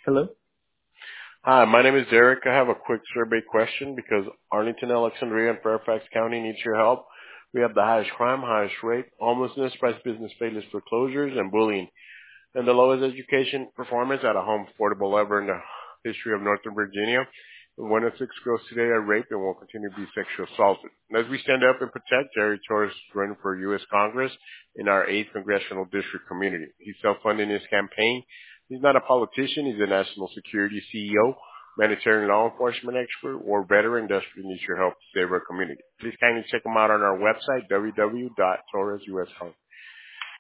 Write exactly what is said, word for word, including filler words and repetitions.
Hello? Hi, my name is Derek. I have a quick survey question because Arlington, Alexandria, and Fairfax County needs your help. We have the highest crime, highest rate, homelessness, price business failures, foreclosures, and bullying, and the lowest education performance at a home affordable ever in the history of Northern Virginia. One in six girls today are raped and will continue to be sexually assaulted. And as we stand up and protect, Jerry Torres is running for U S Congress in our eighth Congressional District community. He's self-funding his campaign. He's not a politician. He's a national security C E O, humanitarian law enforcement expert, or veteran that needs your help to save our community. Please kindly check him out on our website, w w w dot torres u s com.